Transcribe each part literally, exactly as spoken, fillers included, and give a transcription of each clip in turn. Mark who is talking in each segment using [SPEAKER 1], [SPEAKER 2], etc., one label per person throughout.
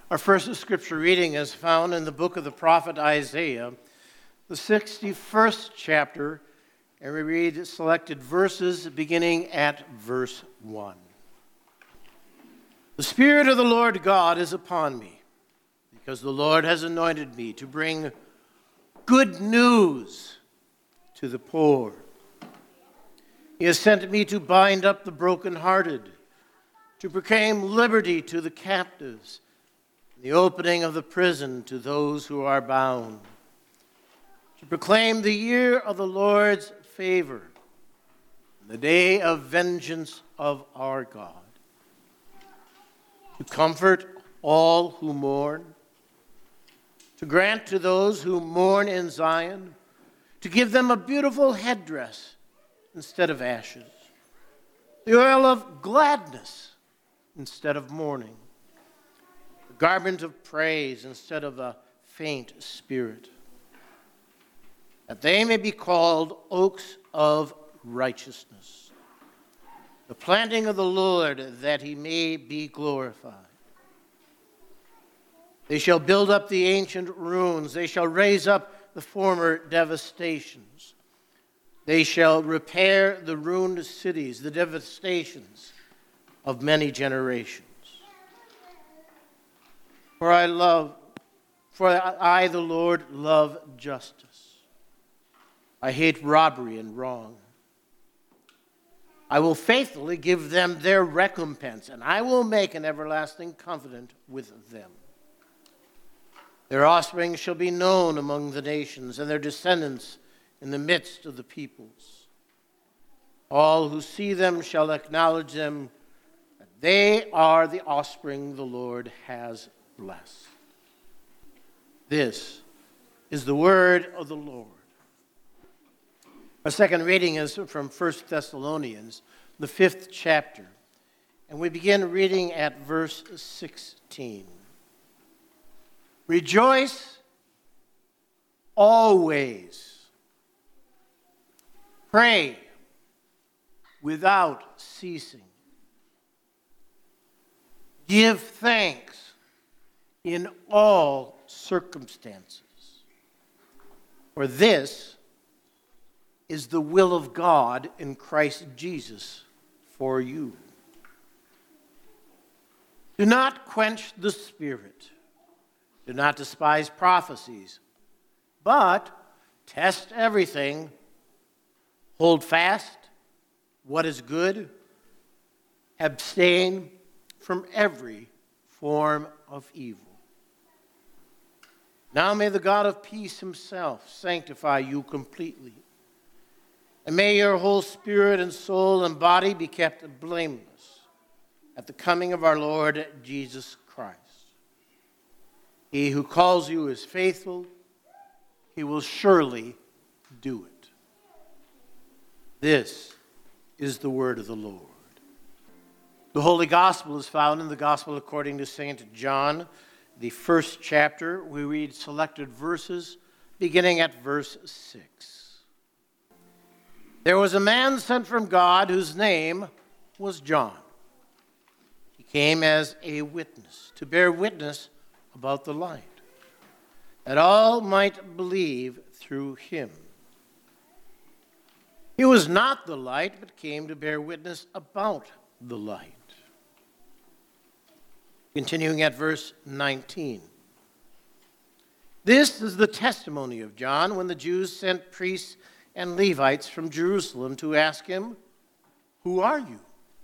[SPEAKER 1] Our first scripture reading is found in the book of the prophet Isaiah, the sixty-first chapter, and we read selected verses beginning at verse one. The Spirit of the Lord God is upon me, because the Lord has anointed me to bring good news to the poor. He has sent me to bind up the brokenhearted, to proclaim liberty to the captives, the opening of the prison to those who are bound, to proclaim the year of the Lord's favor, the day of vengeance of our God, to comfort all who mourn, to grant to those who mourn in Zion, to give them a beautiful headdress instead of ashes, the oil of gladness instead of mourning, the garment of praise instead of a faint spirit, that they may be called oaks of righteousness, the planting of the Lord, that he may be glorified. They shall build up the ancient ruins. They shall raise up the former devastations. They shall repair the ruined cities, the devastations of many generations. For I love, for I, the Lord, love justice. I hate robbery and wrong. I will faithfully give them their recompense, and I will make an everlasting covenant with them. Their offspring shall be known among the nations, and their descendants in the midst of the peoples. All who see them shall acknowledge them, that they are the offspring the Lord has blessed. This is the word of the Lord. Our second reading is from First Thessalonians, the fifth chapter, and we begin reading at verse sixteen. Rejoice always. Pray without ceasing. Give thanks in all circumstances. For this is the will of God in Christ Jesus for you. Do not quench the Spirit. Do not despise prophecies, but test everything. Hold fast what is good. Abstain from every form of evil. Now may the God of peace himself sanctify you completely. And may your whole spirit and soul and body be kept blameless at the coming of our Lord Jesus Christ. He who calls you is faithful. He will surely do it. This is the word of the Lord. The Holy Gospel is found in the Gospel according to Saint John, the first chapter. We read selected verses beginning at verse six. There was a man sent from God whose name was John. He came as a witness, to bear witness about the light, that all might believe through him. He was not the light, but came to bear witness about the light. Continuing at verse nineteen. This is the testimony of John when the Jews sent priests and Levites from Jerusalem to ask him, "Who are you?"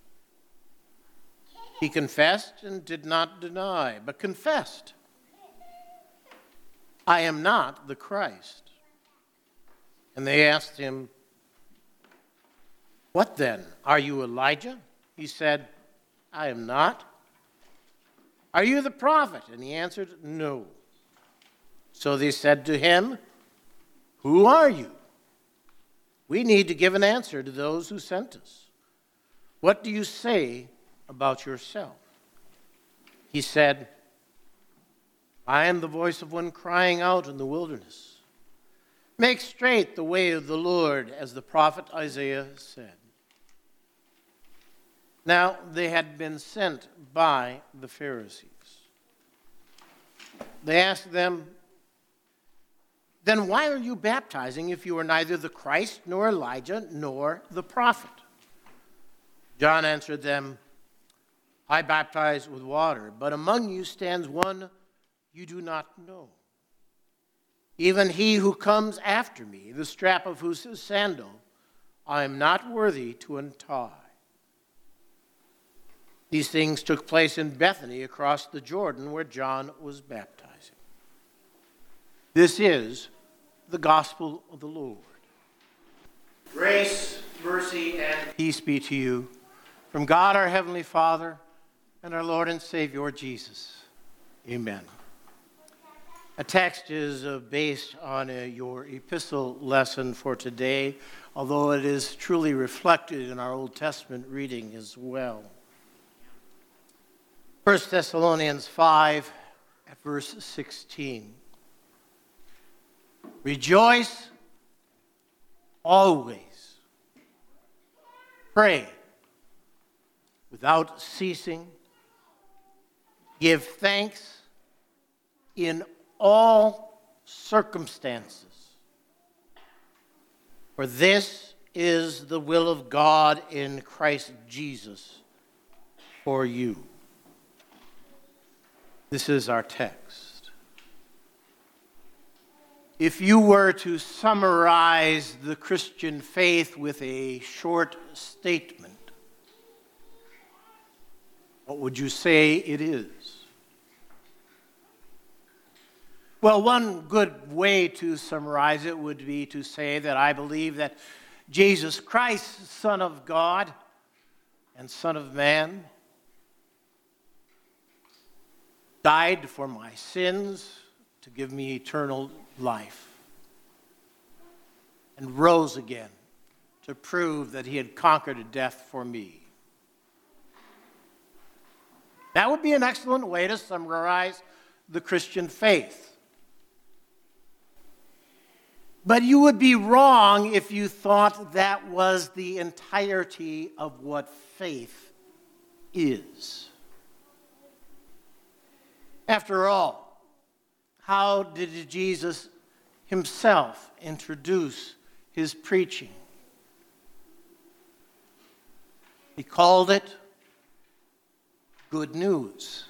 [SPEAKER 1] He confessed and did not deny, but confessed, "I am not the Christ." And they asked him, "What then? Are you Elijah?" He said, "I am not." "Are you the prophet?" And he answered, "No." So they said to him, "Who are you?" "We need to give an answer to those who sent us. What do you say about yourself?" He said, "I am the voice of one crying out in the wilderness. Make straight the way of the Lord, as the prophet Isaiah said." Now they had been sent by the Pharisees. They asked them, "Then why are you baptizing if you are neither the Christ, nor Elijah, nor the prophet?" John answered them, "I baptize with water, but among you stands one you do not know. Even he who comes after me, the strap of whose sandal I am not worthy to untie." These things took place in Bethany across the Jordan where John was baptizing. This is the gospel of the Lord. Grace, mercy, and peace be to you from God our Heavenly Father and our Lord and Savior Jesus. Amen. A text is uh, based on uh, your epistle lesson for today, although it is truly reflected in our Old Testament reading as well. First Thessalonians five, at verse sixteen. Rejoice always. Pray without ceasing. Give thanks in all circumstances. For this is the will of God in Christ Jesus for you. This is our text. If you were to summarize the Christian faith with a short statement, what would you say it is? Well, one good way to summarize it would be to say that I believe that Jesus Christ, Son of God and Son of Man, died for my sins to give me eternal life, and rose again to prove that he had conquered death for me. That would be an excellent way to summarize the Christian faith. But you would be wrong if you thought that was the entirety of what faith is. After all, how did Jesus himself introduce his preaching? He called it good news.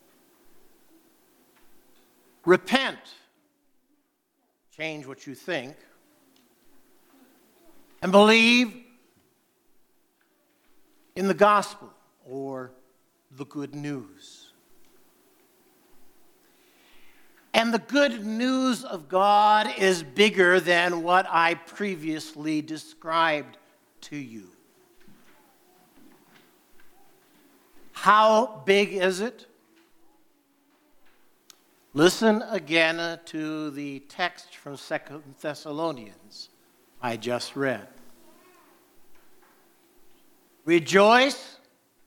[SPEAKER 1] Repent. Change what you think, and believe in the gospel or the good news. And the good news of God is bigger than what I previously described to you. How big is it? Listen again to the text from Second Thessalonians I just read. Rejoice.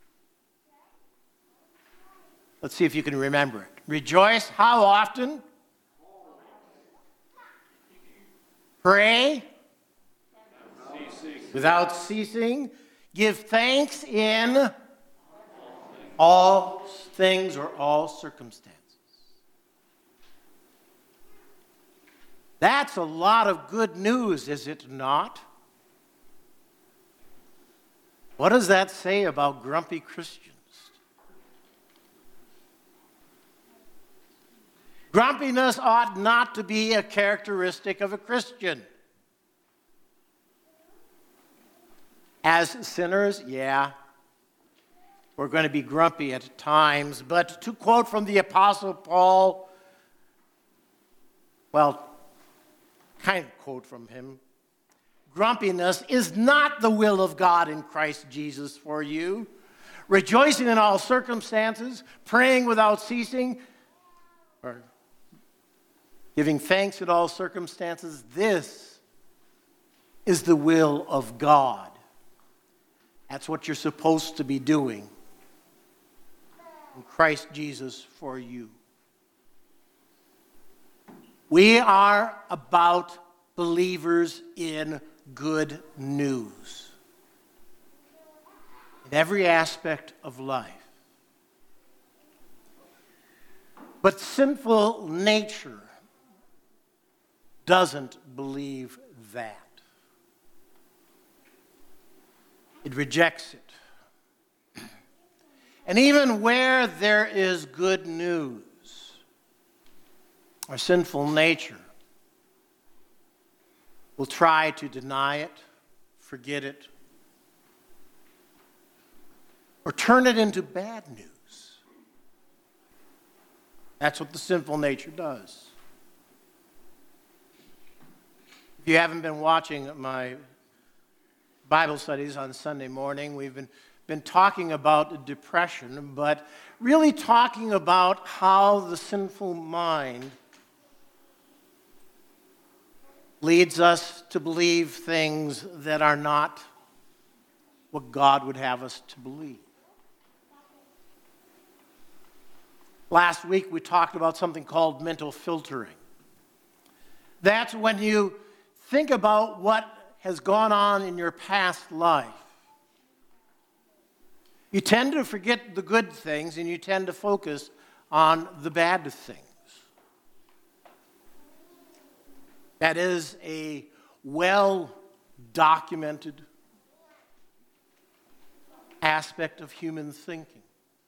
[SPEAKER 1] Let's see if you can remember it. Rejoice how often? Pray without ceasing. Give thanks in all things or all circumstances. That's a lot of good news, is it not? What does that say about grumpy Christians? Grumpiness ought not to be a characteristic of a Christian. As sinners, yeah, we're going to be grumpy at times, but to quote from the Apostle Paul, well, kind of quote from him, grumpiness is not the will of God in Christ Jesus for you. Rejoicing in all circumstances, praying without ceasing, or giving thanks in all circumstances, this is the will of God. That's what you're supposed to be doing in Christ Jesus for you. We are about believers in good news in every aspect of life. But sinful nature doesn't believe that. It rejects it. And even where there is good news, our sinful nature will try to deny it, forget it, or turn it into bad news. That's what the sinful nature does. If you haven't been watching my Bible studies on Sunday morning, we've been, been talking about depression, but really talking about how the sinful mind leads us to believe things that are not what God would have us to believe. Last week we talked about something called mental filtering. That's when you think about what has gone on in your past life. You tend to forget the good things and you tend to focus on the bad things. That is a well-documented aspect of human thinking.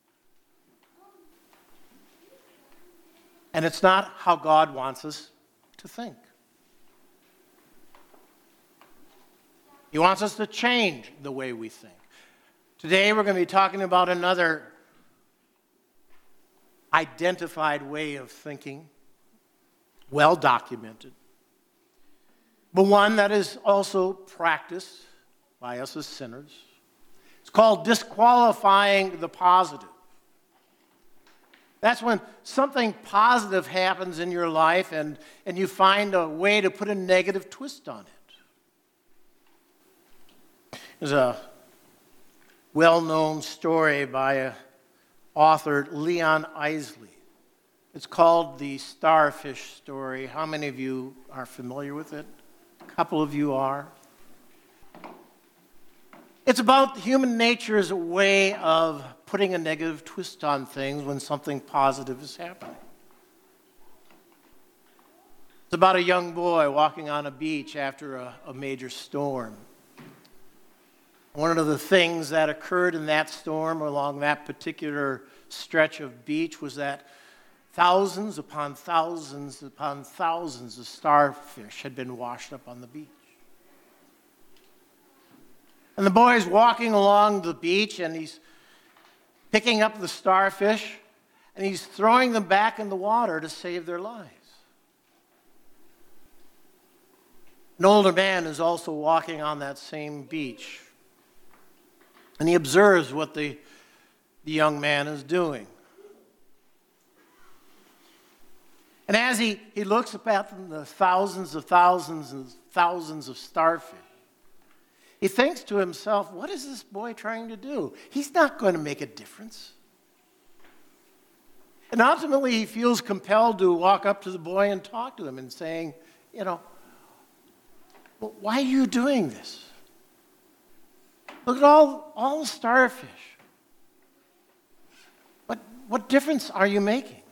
[SPEAKER 1] And it's not how God wants us to think. He wants us to change the way we think. Today we're going to be talking about another identified way of thinking, well documented, but one that is also practiced by us as sinners. It's called disqualifying the positive. That's when something positive happens in your life and, and you find a way to put a negative twist on it. There's a well-known story by an author, Leon Isley. It's called the Starfish Story. How many of you are familiar with it? A couple of you are. It's about human nature's way of putting a negative twist on things when something positive is happening. It's about a young boy walking on a beach after a, a major storm. One of the things that occurred in that storm along that particular stretch of beach was that thousands upon thousands upon thousands of starfish had been washed up on the beach. And the boy's walking along the beach and he's picking up the starfish and he's throwing them back in the water to save their lives. An older man is also walking on that same beach. And he observes what the, the young man is doing. And as he, he looks up at the thousands of thousands and thousands of starfish, he thinks to himself, what is this boy trying to do? He's not going to make a difference. And ultimately, he feels compelled to walk up to the boy and talk to him and saying, you know, well, why are you doing this? Look at all, all the starfish. What, what difference are you making?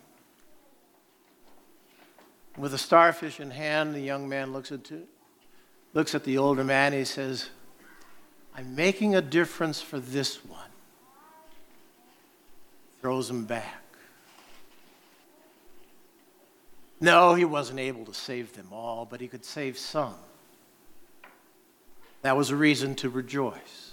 [SPEAKER 1] With a starfish in hand, the young man looks at, looks at the older man. He says, I'm making a difference for this one. Throws him back. No, he wasn't able to save them all, but he could save some. That was a reason to rejoice.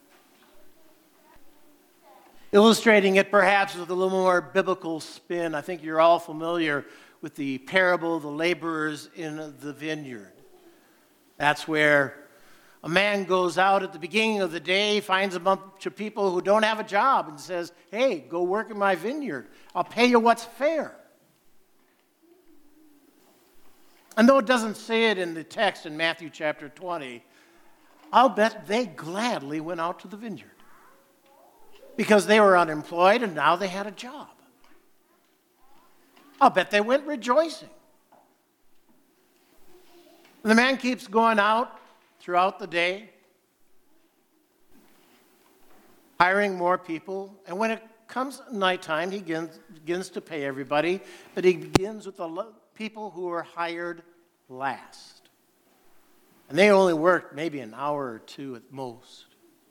[SPEAKER 1] Illustrating it perhaps with a little more biblical spin, I think you're all familiar with the parable of the laborers in the vineyard. That's where a man goes out at the beginning of the day, finds a bunch of people who don't have a job and says, hey, go work in my vineyard. I'll pay you what's fair. And though it doesn't say it in the text in Matthew chapter twenty, I'll bet they gladly went out to the vineyard because they were unemployed and now they had a job. I'll bet they went rejoicing. And the man keeps going out throughout the day, hiring more people, and when it comes nighttime, he begins, begins to pay everybody, but he begins with the lo- people who are hired last. And they only worked maybe an hour or two at most.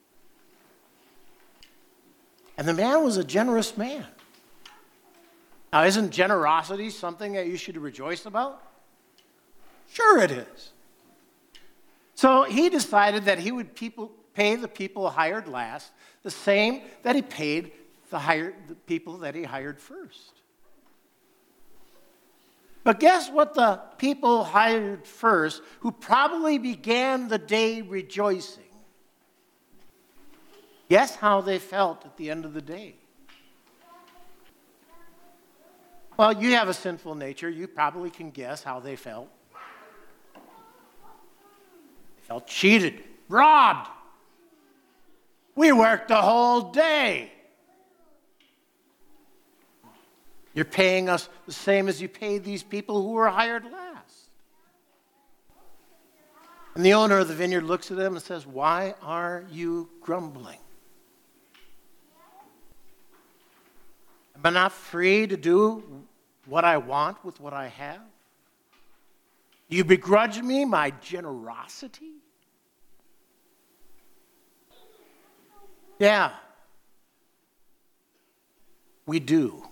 [SPEAKER 1] And the man was a generous man. Now, isn't generosity something that you should rejoice about? Sure it is. So he decided that he would people, pay the people hired last the same that he paid the, hired, the people that he hired first. But guess what the people hired first, who probably began the day rejoicing, guess how they felt at the end of the day? Well, you have a sinful nature. You probably can guess how they felt. They felt cheated, robbed. We worked the whole day. You're paying us the same as you paid these people who were hired last. And the owner of the vineyard looks at them and says, "Why are you grumbling? Am I not free to do what I want with what I have? Do you begrudge me my generosity?" Yeah, we do.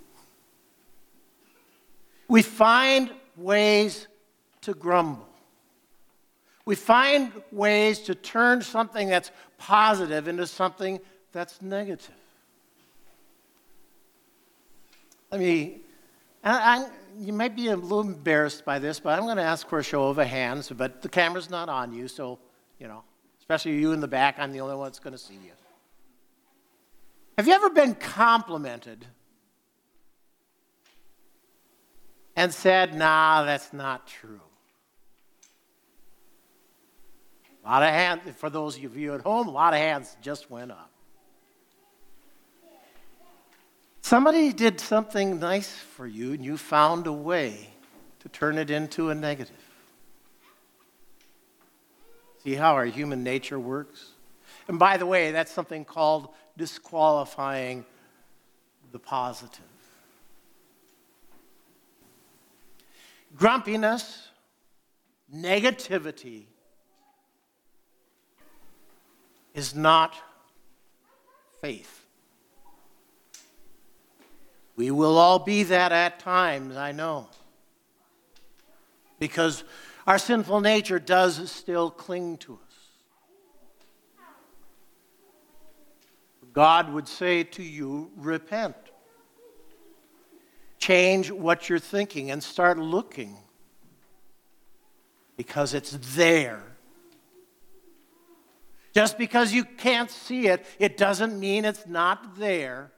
[SPEAKER 1] We find ways to grumble. We find ways to turn something that's positive into something that's negative. I mean, I, I, you might be a little embarrassed by this, but I'm going to ask for a show of hands, but the camera's not on you, so, you know, especially you in the back, I'm the only one that's going to see you. Have you ever been complimented and said, "Nah, that's not true"? A lot of hands, for those of you at home, a lot of hands just went up. Somebody did something nice for you, and you found a way to turn it into a negative. See how our human nature works? And by the way, that's something called disqualifying the positive. Grumpiness, negativity is not faith. We will all be that at times, I know, because our sinful nature does still cling to us. God would say to you, repent. Change what you're thinking and start looking, because it's there. Just because you can't see it, it doesn't mean it's not there.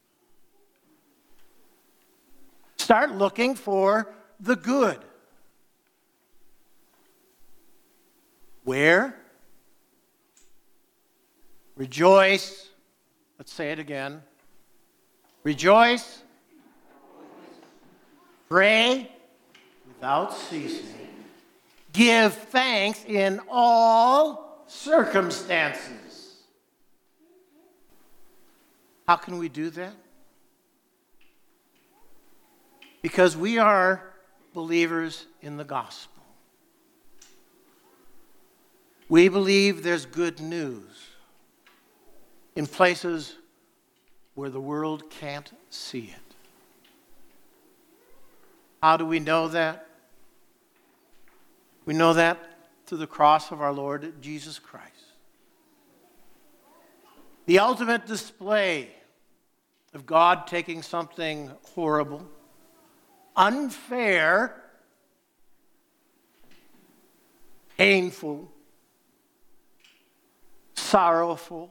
[SPEAKER 1] Start looking for the good. Where? Rejoice. Let's say it again. Rejoice. Pray without ceasing. Give thanks in all circumstances. How can we do that? Because we are believers in the gospel. We believe there's good news in places where the world can't see it. How do we know that? We know that through the cross of our Lord Jesus Christ. The ultimate display of God taking something horrible, unfair, painful, sorrowful.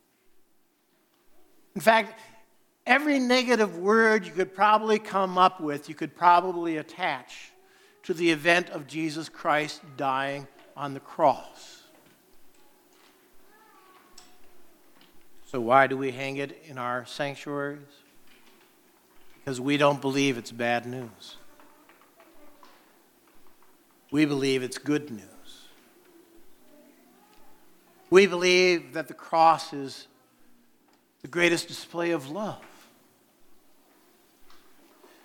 [SPEAKER 1] In fact, every negative word you could probably come up with, you could probably attach to the event of Jesus Christ dying on the cross. So why do we hang it in our sanctuaries? Because we don't believe it's bad news. We believe it's good news. We believe that the cross is the greatest display of love.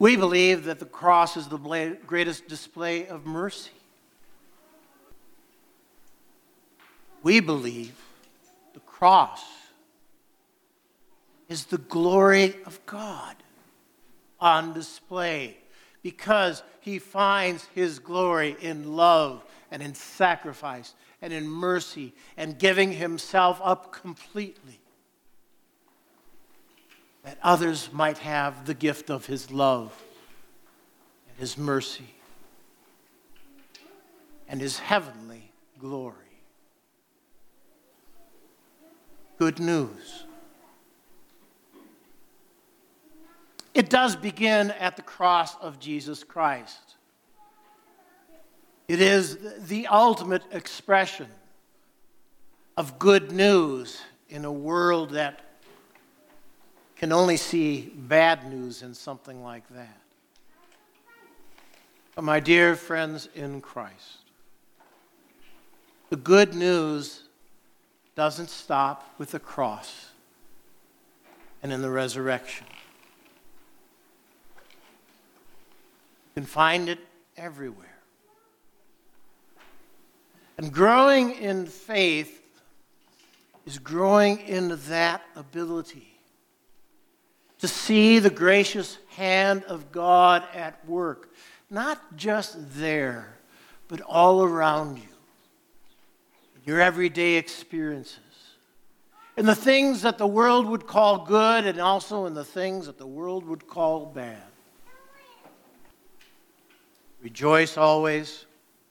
[SPEAKER 1] We believe that the cross is the bla- greatest display of mercy. We believe the cross is the glory of God on display because he finds his glory in love and in sacrifice and in mercy and giving himself up completely, that others might have the gift of his love and his mercy and his heavenly glory. Good news. It does begin at the cross of Jesus Christ. It is the ultimate expression of good news in a world that can only see bad news in something like that. But my dear friends in Christ, the good news doesn't stop with the cross and in the resurrection. You can find it everywhere. And growing in faith is growing in that ability to see the gracious hand of God at work, not just there, but all around you, in your everyday experiences, in the things that the world would call good and also in the things that the world would call bad. Rejoice always.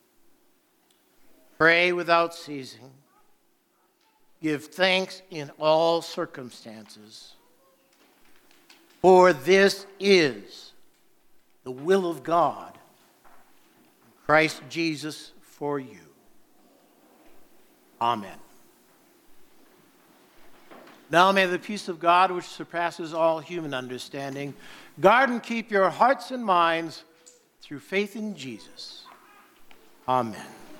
[SPEAKER 1] Pray without ceasing. Give thanks in all circumstances. For this is the will of God in Christ Jesus for you. Amen. Now may the peace of God, which surpasses all human understanding, guard and keep your hearts and minds through faith in Jesus. Amen.